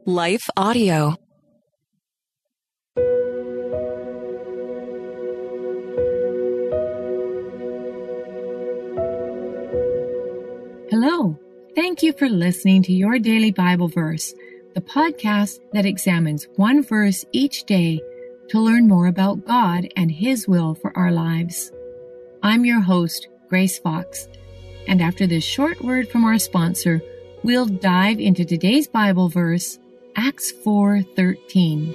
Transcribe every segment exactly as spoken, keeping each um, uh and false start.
Life Audio. Hello. Thank you for listening to Your Daily Bible Verse, the podcast that examines one verse each day to learn more about God and His will for our lives. I'm your host, Grace Fox, and after this short word from our sponsor, we'll dive into today's Bible verse, Acts four thirteen.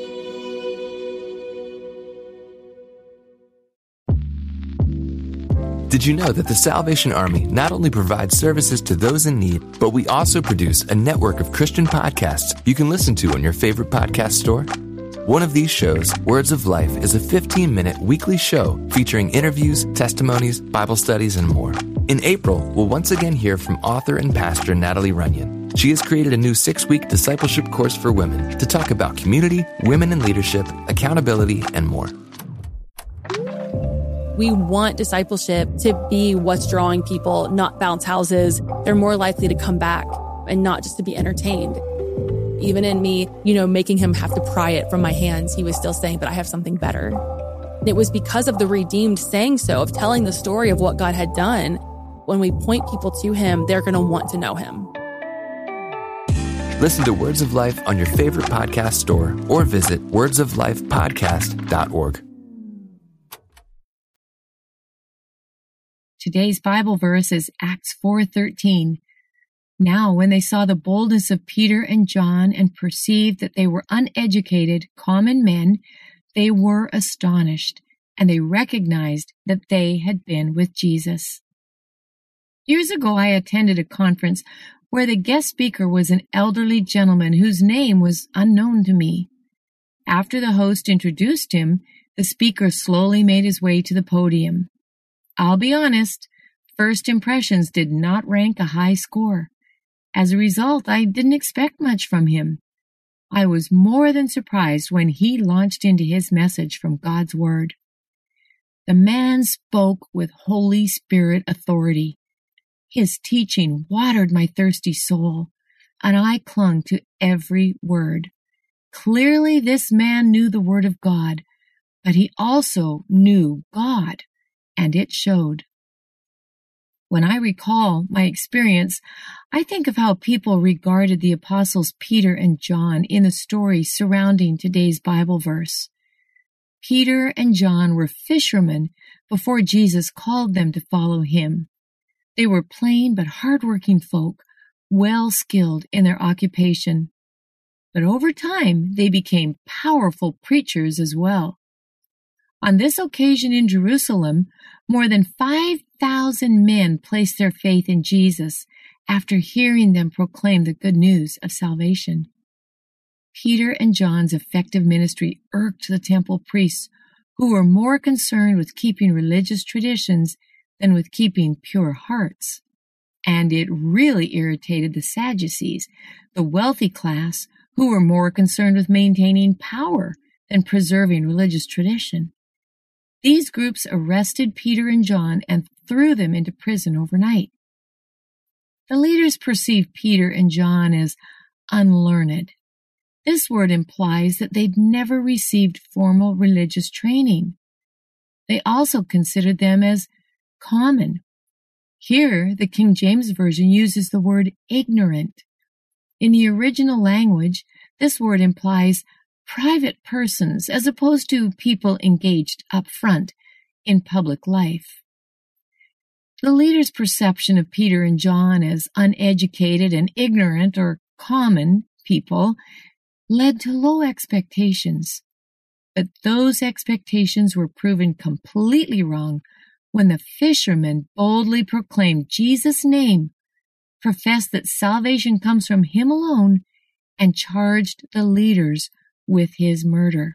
Did you know that the Salvation Army not only provides services to those in need, but we also produce a network of Christian podcasts you can listen to on your favorite podcast store? One of these shows, Words of Life, is a fifteen-minute weekly show featuring interviews, testimonies, Bible studies, and more. In April, we'll once again hear from author and pastor Natalie Runyon. She has created a new six-week discipleship course for women to talk about community, women in leadership, accountability, and more. We want discipleship to be what's drawing people, not bounce houses. They're more likely to come back and not just to be entertained. Even in me, you know, making him have to pry it from my hands, he was still saying, but I have something better. And it was because of the redeemed saying so, of telling the story of what God had done. When we point people to him, they're going to want to know him. Listen to Words of Life on your favorite podcast store or visit words of life podcast dot org. Today's Bible verse is Acts four thirteen. Now, when they saw the boldness of Peter and John and perceived that they were uneducated, common men, they were astonished, and they recognized that they had been with Jesus. Years ago, I attended a conference where the guest speaker was an elderly gentleman whose name was unknown to me. After the host introduced him, the speaker slowly made his way to the podium. I'll be honest, first impressions did not rank a high score. As a result, I didn't expect much from him. I was more than surprised when he launched into his message from God's Word. The man spoke with Holy Spirit authority. His teaching watered my thirsty soul, and I clung to every word. Clearly, this man knew the Word of God, but he also knew God, and it showed. When I recall my experience, I think of how people regarded the apostles Peter and John in the story surrounding today's Bible verse. Peter and John were fishermen before Jesus called them to follow him. They were plain but hardworking folk, well skilled in their occupation. But over time, they became powerful preachers as well. On this occasion in Jerusalem, more than five thousand men placed their faith in Jesus after hearing them proclaim the good news of salvation. Peter and John's effective ministry irked the temple priests, who were more concerned with keeping religious traditions than with keeping pure hearts. And it really irritated the Sadducees, the wealthy class, who were more concerned with maintaining power than preserving religious tradition. These groups arrested Peter and John and threw them into prison overnight. The leaders perceived Peter and John as unlearned. This word implies that they'd never received formal religious training. They also considered them as common. Here, the King James Version uses the word ignorant. In the original language, this word implies private persons as opposed to people engaged up front in public life. The leader's perception of Peter and John as uneducated and ignorant or common people led to low expectations. But those expectations were proven completely wrong when the fishermen boldly proclaimed Jesus' name, professed that salvation comes from him alone, and charged the leaders with his murder.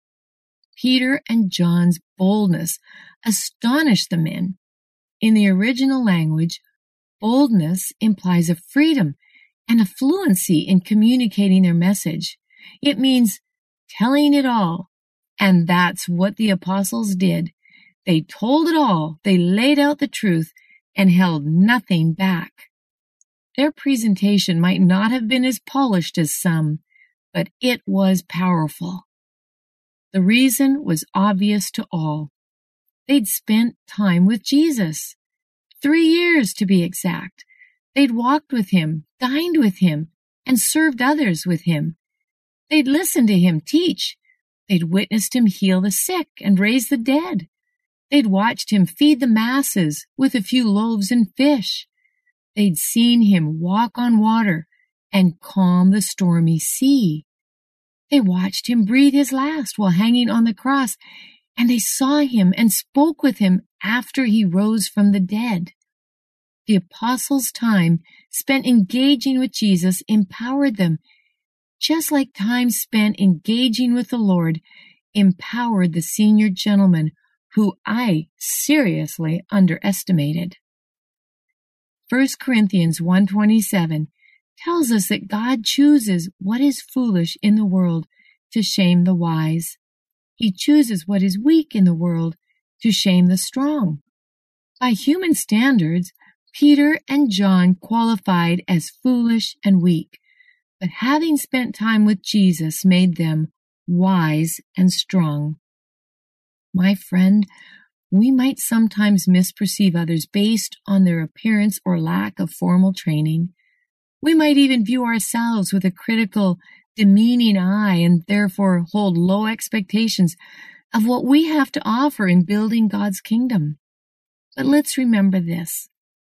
Peter and John's boldness astonished the men. In the original language, boldness implies a freedom and a fluency in communicating their message. It means telling it all, and that's what the apostles did. They told it all, they laid out the truth, and held nothing back. Their presentation might not have been as polished as some, but it was powerful. The reason was obvious to all. They'd spent time with Jesus. Three years to be exact. They'd walked with him, dined with him, and served others with him. They'd listened to him teach. They'd witnessed him heal the sick and raise the dead. They'd watched him feed the masses with a few loaves and fish. They'd seen him walk on water and calm the stormy sea. They watched him breathe his last while hanging on the cross, and they saw him and spoke with him after he rose from the dead. The apostles' time spent engaging with Jesus empowered them, just like time spent engaging with the Lord empowered the senior gentleman who I seriously underestimated. First Corinthians one twenty-seven tells us that God chooses what is foolish in the world to shame the wise. He chooses what is weak in the world to shame the strong. By human standards, Peter and John qualified as foolish and weak, but having spent time with Jesus made them wise and strong. My friend, we might sometimes misperceive others based on their appearance or lack of formal training. We might even view ourselves with a critical, demeaning eye and therefore hold low expectations of what we have to offer in building God's kingdom. But let's remember this.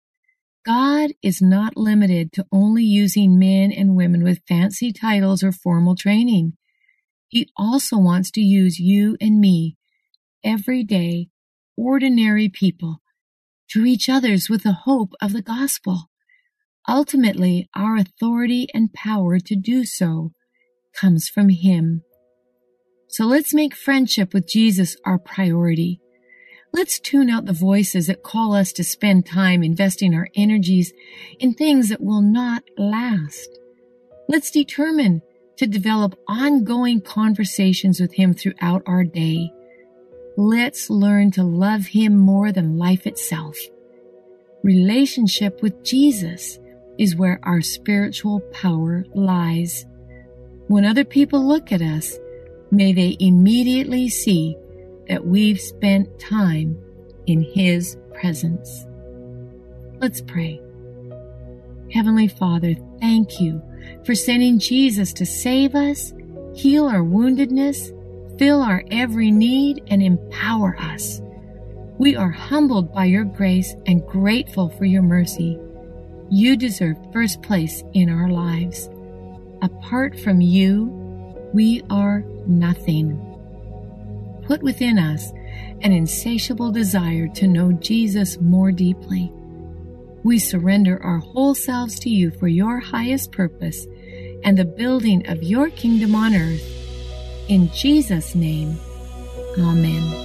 God is not limited to only using men and women with fancy titles or formal training. He also wants to use you and me, everyday, ordinary people, to reach others with the hope of the gospel. Ultimately, our authority and power to do so comes from Him. So let's make friendship with Jesus our priority. Let's tune out the voices that call us to spend time investing our energies in things that will not last. Let's determine to develop ongoing conversations with Him throughout our day. Let's learn to love Him more than life itself. Relationship with Jesus is where our spiritual power lies. When other people look at us, may they immediately see that we've spent time in His presence. Let's pray. Heavenly Father, thank you for sending Jesus to save us, heal our woundedness, fill our every need, and empower us. We are humbled by your grace and grateful for your mercy. You deserve first place in our lives. Apart from you, we are nothing. Put within us an insatiable desire to know Jesus more deeply. We surrender our whole selves to you for your highest purpose and the building of your kingdom on earth. In Jesus' name, Amen.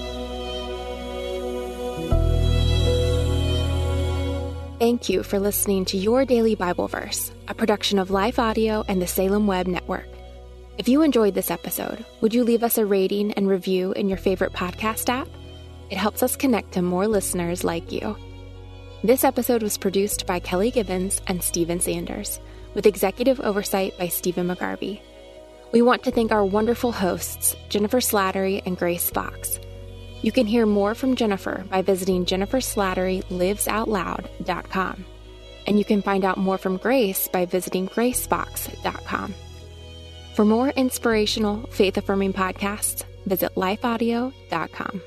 Thank you for listening to Your Daily Bible Verse, a production of Life Audio and the Salem Web Network. If you enjoyed this episode, would you leave us a rating and review in your favorite podcast app? It helps us connect to more listeners like you. This episode was produced by Kelly Gibbons and Stephen Sanders, with executive oversight by Stephen McGarvey. We want to thank our wonderful hosts, Jennifer Slattery and Grace Fox. You can hear more from Jennifer by visiting jennifer slattery lives out loud dot com. And you can find out more from Grace by visiting grace fox dot com. For more inspirational, faith-affirming podcasts, visit life audio dot com.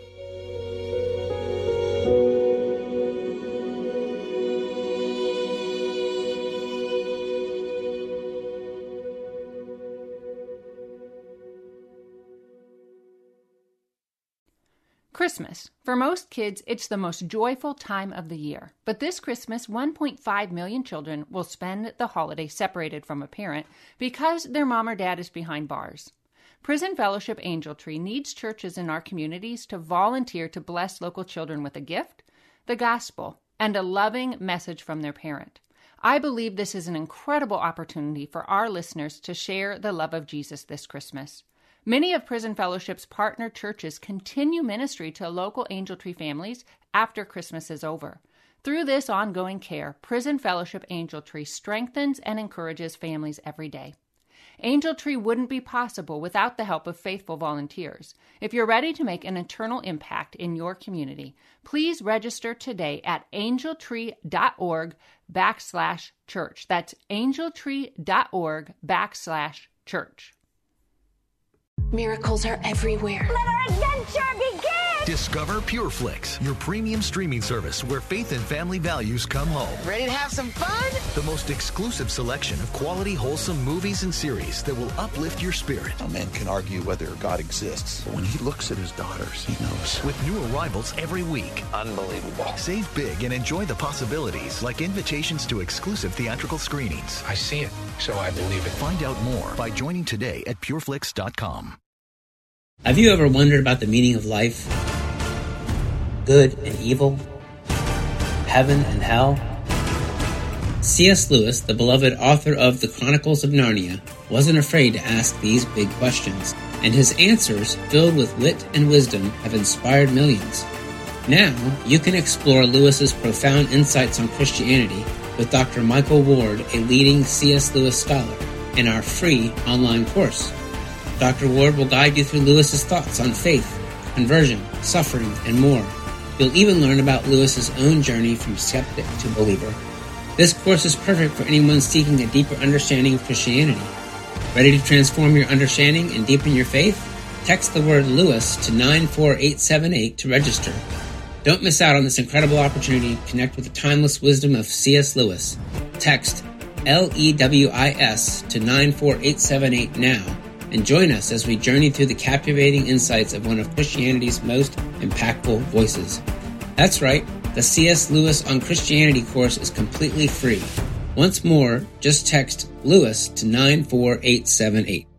Christmas. For most kids, it's the most joyful time of the year. But this Christmas, one point five million children will spend the holiday separated from a parent because their mom or dad is behind bars. Prison Fellowship Angel Tree needs churches in our communities to volunteer to bless local children with a gift, the gospel, and a loving message from their parent. I believe this is an incredible opportunity for our listeners to share the love of Jesus this Christmas. Many of Prison Fellowship's partner churches continue ministry to local Angel Tree families after Christmas is over. Through this ongoing care, Prison Fellowship Angel Tree strengthens and encourages families every day. Angel Tree wouldn't be possible without the help of faithful volunteers. If you're ready to make an eternal impact in your community, please register today at angeltree.org backslash church. That's angeltree.org backslash church. Miracles are everywhere. Let our adventure begin! Discover PureFlix, your premium streaming service where faith and family values come home. Ready to have some fun? The most exclusive selection of quality, wholesome movies and series that will uplift your spirit. A man can argue whether God exists, but when he looks at his daughters, he knows. With new arrivals every week. Unbelievable. Save big and enjoy the possibilities, like invitations to exclusive theatrical screenings. I see it, so I believe it. Find out more by joining today at pureflix dot com. Have you ever wondered about the meaning of life? Good and evil? Heaven and hell? C S Lewis, the beloved author of The Chronicles of Narnia, wasn't afraid to ask these big questions, and his answers, filled with wit and wisdom, have inspired millions. Now, you can explore Lewis's profound insights on Christianity with Doctor Michael Ward, a leading C S Lewis scholar, in our free online course. Doctor Ward will guide you through Lewis's thoughts on faith, conversion, suffering, and more. You'll even learn about Lewis's own journey from skeptic to believer. This course is perfect for anyone seeking a deeper understanding of Christianity. Ready to transform your understanding and deepen your faith? Text the word Lewis to nine four eight seven eight to register. Don't miss out on this incredible opportunity to connect with the timeless wisdom of C S Lewis. Text L E W I S to nine four eight seven eight now and join us as we journey through the captivating insights of one of Christianity's most impactful voices. That's right, the C S Lewis on Christianity course is completely free. Once more, just text Lewis to nine four eight seven eight.